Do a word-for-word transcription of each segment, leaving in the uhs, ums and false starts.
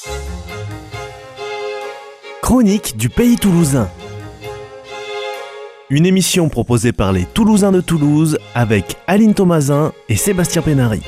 Chronique du Pays Toulousain. Une émission proposée par les Toulousains de Toulouse avec Aline Thomasin et Sébastien Pénary.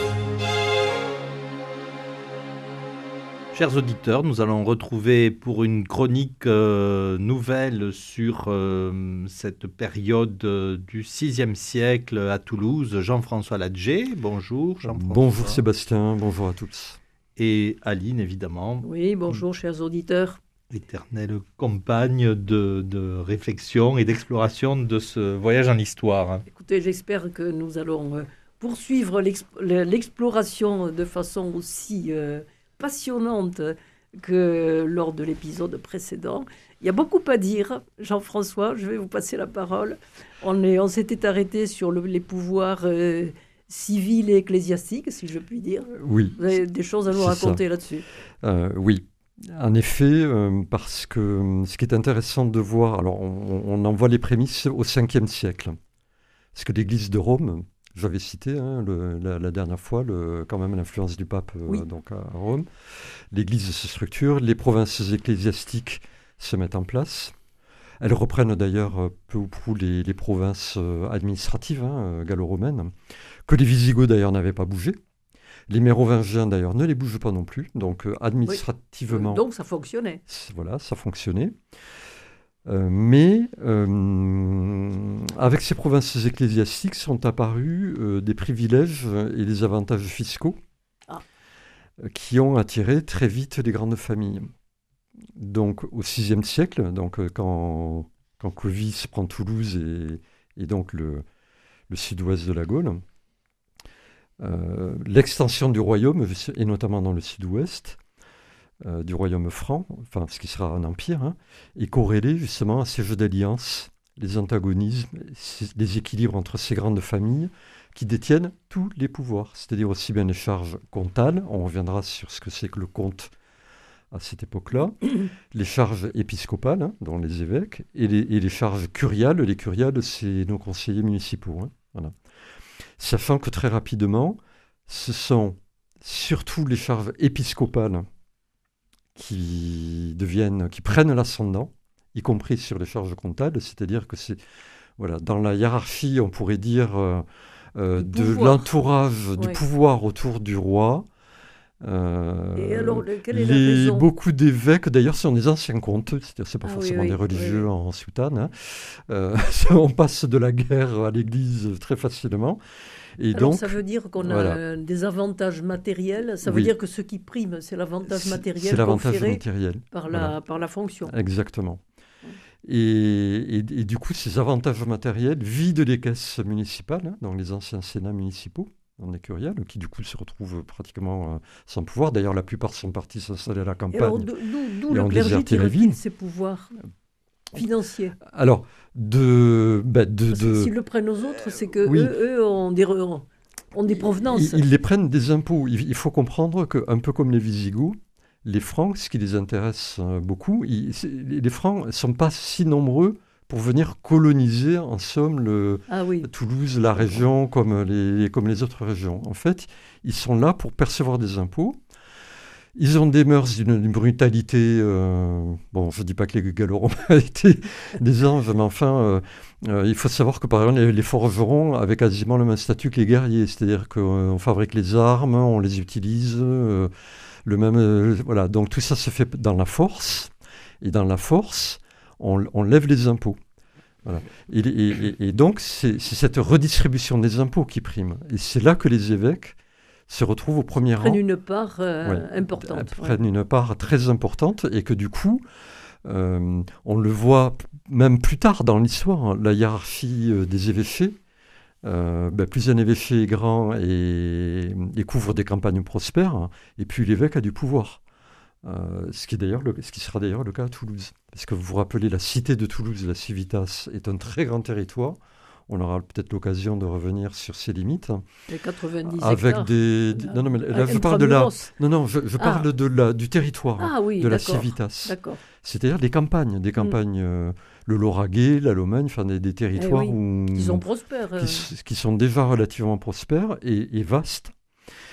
Chers auditeurs, nous allons retrouver pour une chronique euh, nouvelle sur euh, cette période euh, du sixième siècle à Toulouse, Jean-François Ladger. Bonjour Jean-François. Bonjour Sébastien, bonjour à tous. Et Aline, évidemment. Oui, bonjour chers auditeurs. Éternelle compagne de, de réflexion et d'exploration de ce voyage en histoire. Écoutez, j'espère que nous allons euh, poursuivre l'exp- l'exploration de façon aussi euh, passionnante que lors de l'épisode précédent. Il y a beaucoup à dire, Jean-François, je vais vous passer la parole. On, est, on s'était arrêté sur le, les pouvoirs euh, civils et ecclésiastiques, si je puis dire. Oui. Vous avez des choses à nous C'est raconter ça. là-dessus. Euh, oui. En effet, euh, parce que ce qui est intéressant de voir, alors on, on en voit les prémices au cinquième siècle. Parce que l'Église de Rome, j'avais cité hein, le, la, la dernière fois, le, quand même l'influence du pape euh, Oui. donc à Rome. L'Église se structure, les provinces ecclésiastiques se mettent en place. Elles reprennent d'ailleurs peu ou prou les, les provinces euh, administratives hein, gallo-romaines, que les Visigoths d'ailleurs n'avaient pas bougé. Les Mérovingiens, d'ailleurs, ne les bougent pas non plus. Donc, euh, administrativement... Oui. Donc, ça fonctionnait. Voilà, ça fonctionnait. Euh, mais, euh, avec ces provinces ecclésiastiques, sont apparus euh, des privilèges et des avantages fiscaux ah. euh, qui ont attiré très vite les grandes familles. Donc, au sixième siècle, donc, euh, quand, quand Clovis prend Toulouse et, et donc le, le sud-ouest de la Gaule, Euh, l'extension du royaume, et notamment dans le sud-ouest, euh, du royaume franc, enfin ce qui sera un empire, hein, est corrélée justement à ces jeux d'alliance, les antagonismes, les équilibres entre ces grandes familles qui détiennent tous les pouvoirs, c'est-à-dire aussi bien les charges comtales, on reviendra sur ce que c'est que le comte à cette époque-là, les charges épiscopales, hein, dont les évêques, et les, et les charges curiales. Les curiales, c'est nos conseillers municipaux, hein, voilà. Sachant que très rapidement, ce sont surtout les charges épiscopales qui deviennent, qui prennent l'ascendant, y compris sur les charges comptables, c'est-à-dire que c'est, voilà, dans la hiérarchie, on pourrait dire, euh, euh, de l'entourage oui. du pouvoir autour du roi. Euh, Et alors, quelle est les, la raison ? Beaucoup d'évêques, d'ailleurs, sont des anciens comtes, c'est-à-dire c'est pas ah, forcément oui, des oui, religieux oui. en soutane. Hein. Euh, on passe de la guerre à l'Église très facilement. Et alors, donc, ça veut dire qu'on voilà. a des avantages matériels. Ça veut oui. dire que ce qui prime, c'est l'avantage matériel c'est l'avantage conféré matériel. Par, la, Voilà. par la fonction. Exactement. Et, et, et du coup, ces avantages matériels vident les caisses municipales, hein, dans les anciens sénats municipaux, en écurial, qui du coup se retrouvent pratiquement euh, sans pouvoir. D'ailleurs, la plupart sont partis s'installer à la campagne. Et alors, d'où, d'où et le ont clergé déserté la tire-t-il ville. ses pouvoirs financiers ? Alors, de... Bah, de, Parce de que s'ils le prennent aux autres, c'est qu'eux oui. eux, eux ont, des, ont des provenances. Ils, ils les prennent des impôts. Il, il faut comprendre qu'un peu comme les Visigoths, les Francs, ce qui les intéresse euh, beaucoup, ils, les Francs ne sont pas si nombreux pour venir coloniser, en somme, le, ah oui. Toulouse, la région, comme les, comme les autres régions. En fait, ils sont là pour percevoir des impôts. Ils ont des mœurs d'une, d'une brutalité... Euh, bon, je ne dis pas que les Gallo-Romains étaient des anges, mais enfin, euh, euh, il faut savoir que, par exemple, les, les forgerons avaient quasiment le même statut que les guerriers. C'est-à-dire qu'on fabrique les armes, on les utilise, euh, le même... Euh, voilà, donc tout ça se fait dans la force. Et dans la force... On, on lève les impôts. Voilà. Et, et, et donc, c'est, c'est cette redistribution des impôts qui prime. Et c'est là que les évêques se retrouvent au premier rang. Prennent une part euh, ouais, importante. Prennent ouais. une part très importante et que du coup, euh, on le voit même plus tard dans l'histoire, hein, la hiérarchie euh, des évêchés. Euh, ben, plus un évêché est grand et, et couvre des campagnes prospères, hein, et plus l'évêque a du pouvoir. Euh, ce, qui est d'ailleurs le, ce qui sera d'ailleurs le cas à Toulouse. Parce que vous vous rappelez, la cité de Toulouse, la Civitas, est un très grand territoire. On aura peut-être l'occasion de revenir sur ses limites. Les quatre-vingt-dix avec hectares. des, des non non mais là je parle de la non non je, je parle ah. de la du territoire ah, oui, de la d'accord. Civitas. D'accord. C'est-à-dire des campagnes, des campagnes, mm. euh, le Lauragais, la Lomagne, enfin des, des territoires eh oui, où qui sont prospères, qui, euh... qui sont déjà relativement prospères et, et vastes.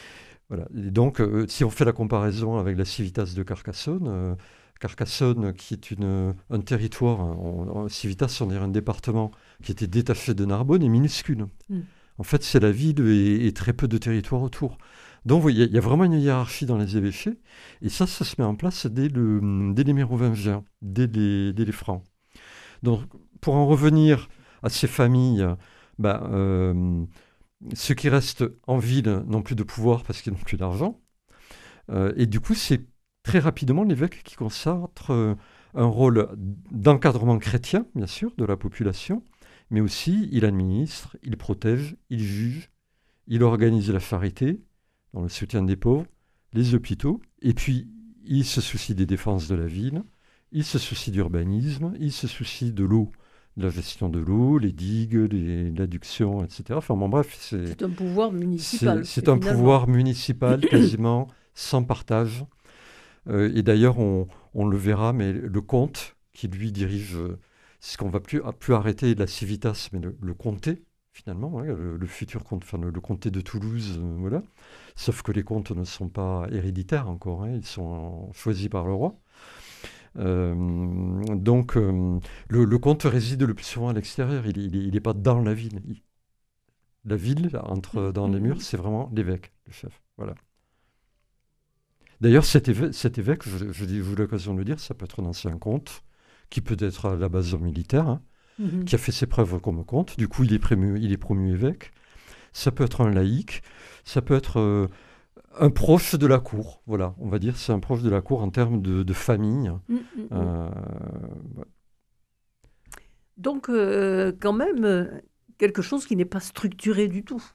Voilà. Et donc, euh, si on fait la comparaison avec la Civitas de Carcassonne, euh, Carcassonne, qui est une, un territoire, on, on, Civitas, on dirait un département qui était détaché de Narbonne, est minuscule. Mm. En fait, c'est la ville et, et très peu de territoire autour. Donc, il y, y a vraiment une hiérarchie dans les évêchés, et ça, ça se met en place dès, le, dès les Mérovingiens, dès les, dès les Francs. Donc, pour en revenir à ces familles, ben, euh, ceux qui restent en ville n'ont plus de pouvoir parce qu'ils n'ont plus d'argent. Euh, et du coup, c'est très rapidement l'évêque qui consacre euh, un rôle d'encadrement chrétien, bien sûr, de la population, mais aussi il administre, il protège, il juge, il organise la charité, dans le soutien des pauvres, les hôpitaux, et puis il se soucie des défenses de la ville, il se soucie d'urbanisme, il se soucie de l'eau, de la gestion de l'eau, les digues, les, l'adduction, et cetera. Enfin bon, bref, c'est, c'est un pouvoir municipal. C'est, c'est un pouvoir municipal quasiment sans partage. Euh, et d'ailleurs, on, on le verra, mais le comte qui lui dirige, euh, ce qu'on va plus, plus arrêter la civitas, mais le, le comté, finalement, hein, le, le futur comte, enfin le, le comté de Toulouse, euh, voilà. Sauf que les comtes ne sont pas héréditaires encore, hein, ils sont choisis par le roi. Euh, donc, euh, le, le comte réside le plus souvent à l'extérieur, il n'est pas dans la ville. Il, la ville, entre dans les murs, c'est vraiment l'évêque, le chef. Voilà. D'ailleurs, cet évêque, cet évêque je, je, j'ai eu l'occasion de le dire, ça peut être un ancien comte, qui peut être à la base militaire, hein, mm-hmm. qui a fait ses preuves comme comte. Du coup, il est, promu, il est promu évêque. Ça peut être un laïc, ça peut être euh, un proche de la cour. Voilà, on va dire, c'est un proche de la cour en termes de, de famille. Mm-hmm. Euh, ouais. Donc, euh, quand même, euh, quelque chose qui n'est pas structuré du tout.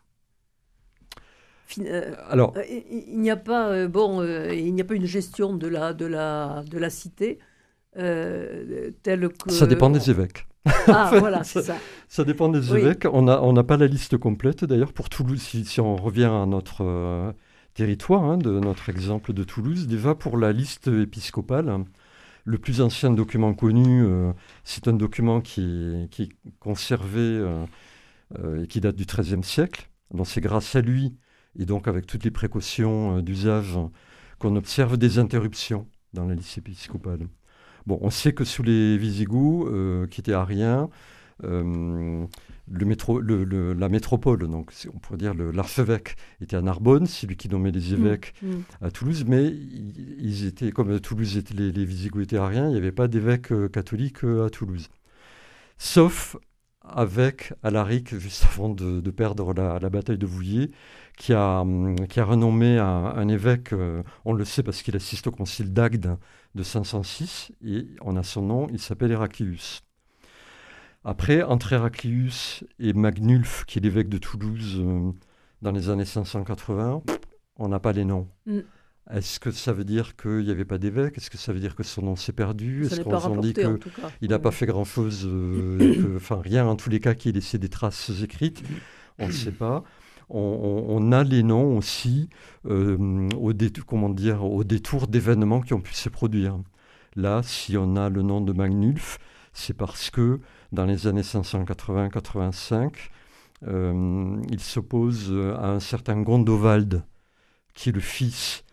Euh, Alors, euh, il, il n'y a pas euh, bon, euh, il n'y a pas une gestion de la de la de la cité euh, telle que. Ça dépend des évêques. Ah enfin, voilà, c'est ça. Ça, ça dépend des oui. évêques. On a on n'a pas la liste complète d'ailleurs pour Toulouse. Si, si on revient à notre euh, territoire, hein, de notre exemple de Toulouse, déjà pour la liste épiscopale, le plus ancien document connu, euh, c'est un document qui est, qui est conservé euh, euh, et qui date du treizième siècle. Donc c'est grâce à lui. Et donc, avec toutes les précautions euh, d'usage, qu'on observe des interruptions dans la liste épiscopale. Bon, on sait que sous les Visigoths, euh, qui étaient ariens, euh, le métro, le, le, la métropole, donc on pourrait dire le, l'archevêque, était à Narbonne, c'est lui qui nommait les évêques mmh, mmh. à Toulouse, mais ils, ils étaient, comme Toulouse était, les, les Visigoths étaient ariens, il n'y avait pas d'évêque euh, catholique euh, à Toulouse. Sauf avec Alaric, juste avant de, de perdre la, la bataille de Vouillers, qui a, qui a renommé un, un évêque, euh, on le sait parce qu'il assiste au concile d'Agde de cinq cent six, et on a son nom, il s'appelle Héraclius. Après, entre Héraclius et Magnulf, qui est l'évêque de Toulouse euh, dans les années cinq cent quatre-vingts, on n'a pas les noms. Mm. Est-ce que ça veut dire qu'il n'y avait pas d'évêque ? Est-ce que ça veut dire que son nom s'est perdu ? Ça Est-ce qu'on s'en dit qu'il n'a pas fait grand-chose, euh, enfin rien en tous les cas qui ait laissé des traces écrites ? On ne sait pas. On, on, on a les noms aussi euh, au, dé, comment dire, au détour d'événements qui ont pu se produire. Là, si on a le nom de Magnulf, c'est parce que dans les années cinq cent quatre-vingts quatre-vingt-cinq, euh, il s'oppose à un certain Gondovald, qui est le fils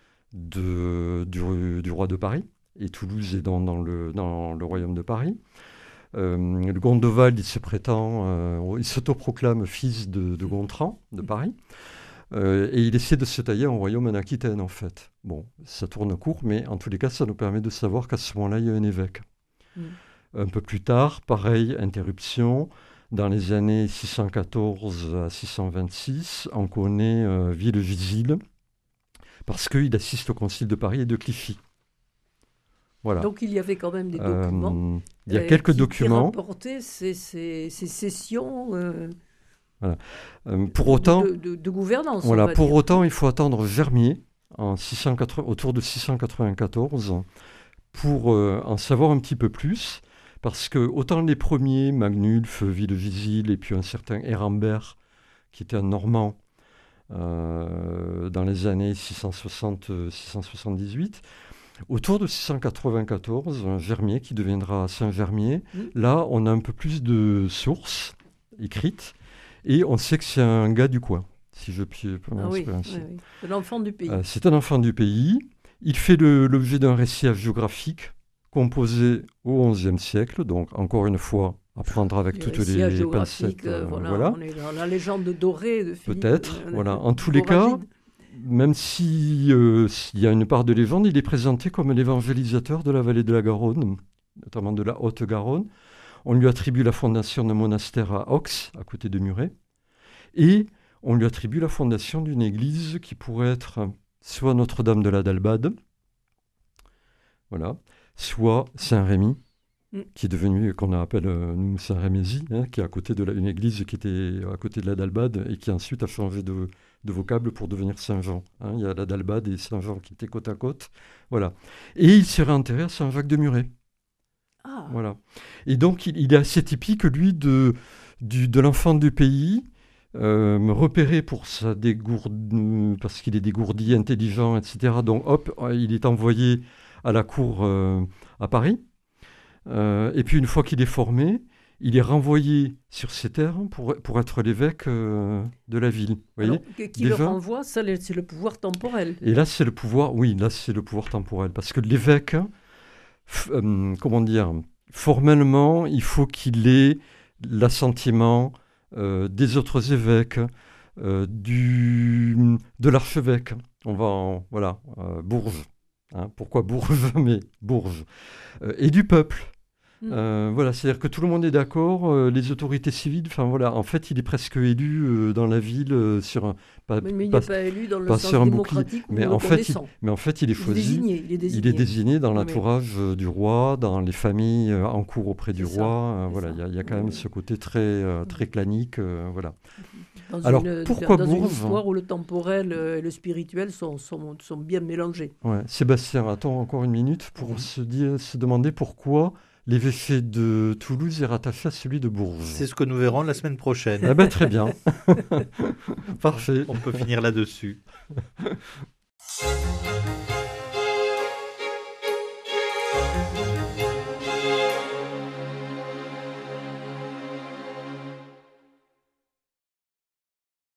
de, du, du roi de Paris, et Toulouse est dans, dans, le, dans le royaume de Paris. Euh, le Gondovald, il se prétend, euh, il s'autoproclame fils de, de Gontran, de Paris, euh, et il essaie de se tailler un royaume en Aquitaine, en fait. Bon, ça tourne court, mais en tous les cas, ça nous permet de savoir qu'à ce moment-là, il y a un évêque. Mm. Un peu plus tard, pareil, interruption. Dans les années six cent quatorze à six cent vingt-six, on connaît euh, Villegisil, parce qu'il assiste au concile de Paris et de Clichy. Voilà. Donc il y avait quand même des documents. Euh, il y a euh, quelques qui, documents. Qui rapportaient ces, ces, ces sessions euh, voilà. euh, pour autant, de, de, de gouvernance. Voilà, on va pour dire. autant, il faut attendre Germier, en six cent quatre-vingts, autour de six cent quatre-vingt-quatorze, pour euh, en savoir un petit peu plus. Parce que autant les premiers, Magnulf, Villegisil, et puis un certain Hérambert, qui était un Normand, euh, dans les années six cent soixante à six cent soixante-dix-huit, autour de six cent quatre-vingt-quatorze, un Germier qui deviendra Saint-Germier, mmh. là on a un peu plus de sources écrites, et on sait que c'est un gars du coin. si je puis Ah oui, m'exprimer ainsi. oui, oui. C'est l'enfant du pays. Euh, c'est un enfant du pays. Il fait le- l'objet d'un récit hagiographique composé au onzième siècle, donc encore une fois, à prendre avec Les toutes récits les hagiographiques, pincettes. euh, euh, voilà, voilà. on est dans la légende dorée de Philippe. Peut-être, euh, voilà. euh, En tous les cas, Foragide. même si, euh, s'il y a une part de légende, il est présenté comme l'évangélisateur de la vallée de la Garonne, notamment de la Haute-Garonne. On lui attribue la fondation d'un monastère à Aux, à côté de Muret, et on lui attribue la fondation d'une église qui pourrait être soit Notre-Dame de la Dalbade, voilà, soit Saint-Rémy, Mm. qui est devenu, qu'on appelle euh, nous Saint-Rémézy, hein, qui est à côté de la, une église qui était à côté de la Dalbade et qui ensuite a changé de, de vocable pour devenir Saint-Jean. hein. Il y a la Dalbade et Saint-Jean qui étaient côte à côte. Voilà. Et il serait enterré à Saint-Jacques-de-Muret. Ah, Voilà. Et donc, il, il est assez typique, lui, de, du, de l'enfant du pays, euh, repéré pour sa dégourde, parce qu'il est dégourdi, intelligent, et cetera. Donc, hop, il est envoyé à la cour euh, à Paris. Euh, et puis, une fois qu'il est formé, il est renvoyé sur ses terres pour, pour être l'évêque euh, de la ville. Vous voyez. alors, que- qui le déjà- renvoie, ça, le- c'est le pouvoir temporel. Et là, c'est le pouvoir, oui, là, c'est le pouvoir temporel. Parce que l'évêque, f- euh, comment dire, formellement, il faut qu'il ait l'assentiment euh, des autres évêques, euh, du, de l'archevêque. On va en, voilà, euh, Bourges. hein. Pourquoi Bourges Mais Bourges. Euh, et du peuple. Mm. Euh, voilà, c'est-à-dire que tout le monde est d'accord, euh, les autorités civiles, enfin voilà, en fait, il est presque élu euh, dans la ville euh, sur un, pas, Mais, mais il pas- n'est pas élu dans le pas sens sur un bouclier, démocratique ou mais en fait, il, reconnaissant. mais en fait, il est Il est choisi. désigné. Il est désigné. Il est désigné dans Oui, oui. l'entourage euh, du roi, dans les familles euh, en cours auprès du C'est ça, roi. euh, c'est voilà, ça. il y a, il y a quand Oui, même oui. ce côté très, euh, très clanique. euh, voilà. Dans Alors, une, pourquoi dans une Bourges histoire où le temporel euh, et le spirituel sont, sont, sont bien mélangés. Ouais. Sébastien, attends encore une minute pour Mhm. se, dire, se demander pourquoi l'évêché de Toulouse est rattaché à celui de Bourges. C'est ce que nous verrons la semaine prochaine. Eh ben, très bien. Parfait. On peut finir là-dessus.